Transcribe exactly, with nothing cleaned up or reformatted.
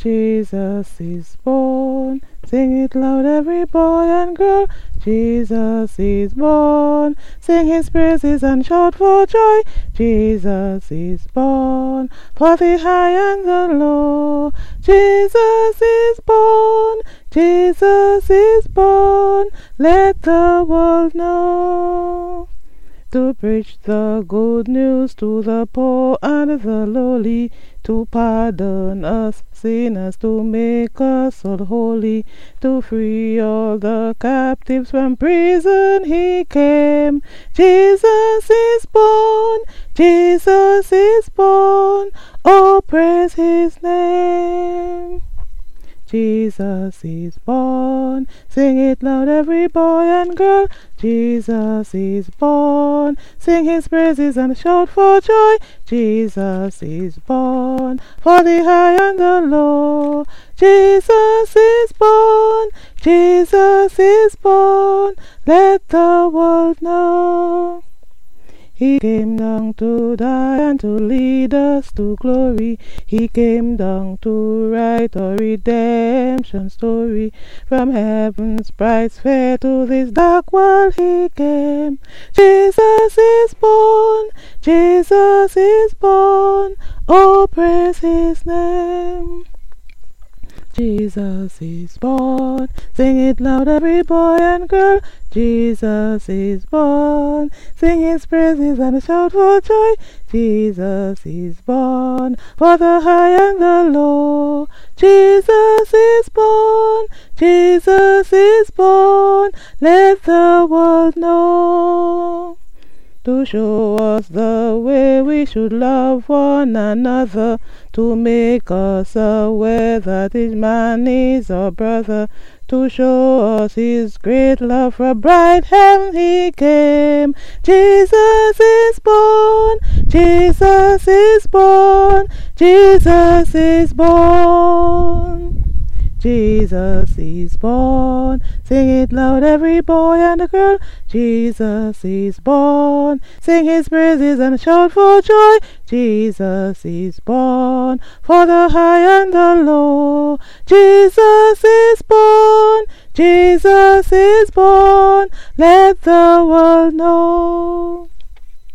Jesus is born. Sing it loud, every boy and girl. Jesus is born. Sing his praises and shout for joy. Jesus is born. For the high and the low. Jesus is born. Jesus is born. Let the world know. To preach the good news to the poor and the lowly, to pardon us sinners, to make us all holy, to free all the captives from prison he came. Jesus is born, Jesus is born, oh praise his name. Jesus is born. Sing it loud, every boy and girl. Jesus is born. Sing his praises and shout for joy. Jesus is born. For the high and the low. Jesus is born. Jesus is born. Let the world know. He came down to die and to lead us to glory. He came down to write a redemption story. From heaven's bright sphere to this dark world he came. Jesus is born, Jesus is born, oh praise his name. Jesus is born. Sing it loud, every boy and girl. Jesus is born. Sing his praises and shout for joy. Jesus is born. For the high and the low. Jesus is born. Jesus is born. Let the world know. To show us the way we should love one another, to make us aware that each man is our brother, to show us his great love from bright heaven he came. Jesus is born, Jesus is born, Jesus is born. Jesus is born. Sing it loud, every boy and girl. Jesus is born. Sing his praises and shout for joy. Jesus is born. For the high and the low. Jesus is born. Jesus is born. Let the world know.